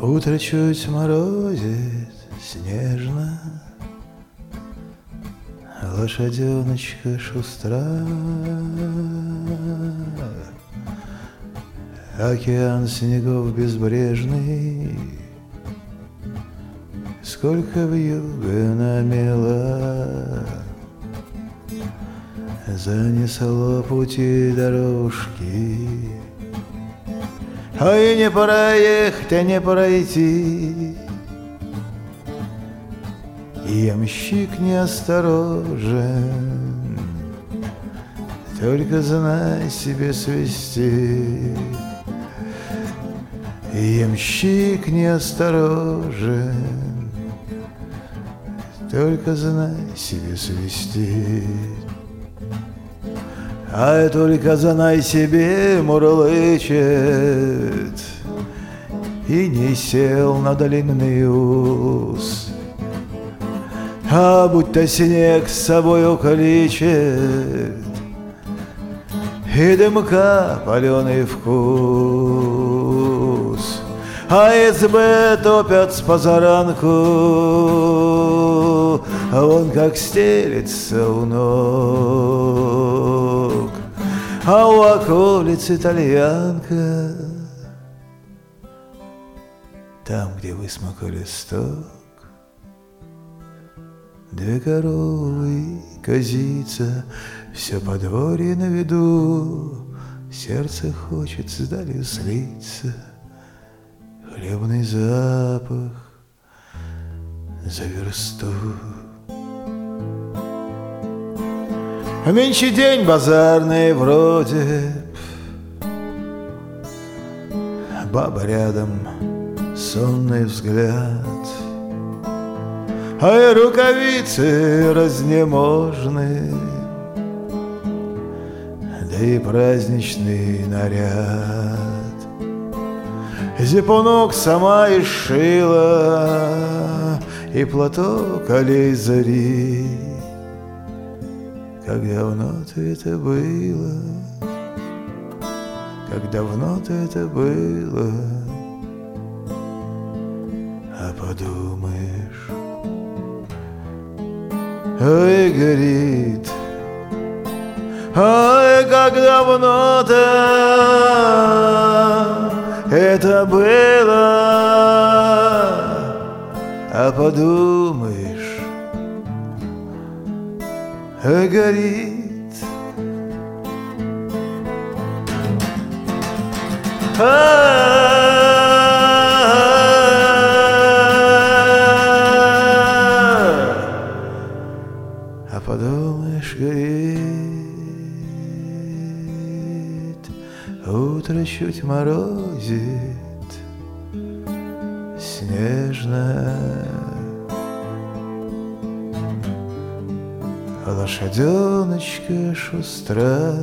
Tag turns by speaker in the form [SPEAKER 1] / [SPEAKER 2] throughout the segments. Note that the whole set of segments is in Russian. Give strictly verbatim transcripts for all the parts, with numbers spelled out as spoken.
[SPEAKER 1] Утро чуть морозит снежно, лошаденочка шустра. Океан снегов безбрежный, сколько вьюга намела, занесло пути дорожки. Ой, не проехать, а не пройти. Ямщик неосторожен, только знай себе свести. Ямщик неосторожен, только знай себе свести. А только знай себе мурлычет, и не сел на длинный ус. А будто снег с собою кличет, и дымка паленый вкус. А избы топят с позаранку, а он как стелется у ног. А у околицы итальянка, там, где высмок листок, две коровы и козица, все подворье на виду. Сердце хочет сдали слиться, хлебный запах за версту. А нынче день базарный вроде, баба рядом, сонный взгляд, а и рукавицы разнеможны, да и праздничный наряд. Зипунок сама и шила, и платок алей зари. Как давно-то это было, как давно-то это было. А подумаешь, ой, горит, ой, как давно-то это было. А подумаешь, ой, горит, а подумаешь, горит. Утро чуть морозит снежно, лошаденочка шустра.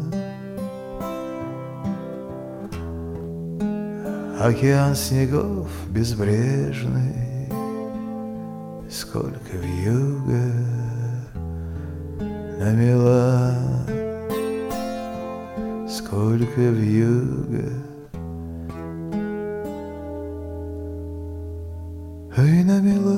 [SPEAKER 1] Океан снегов безбрежный, сколько вьюга намела, сколько вьюга, ой, намела.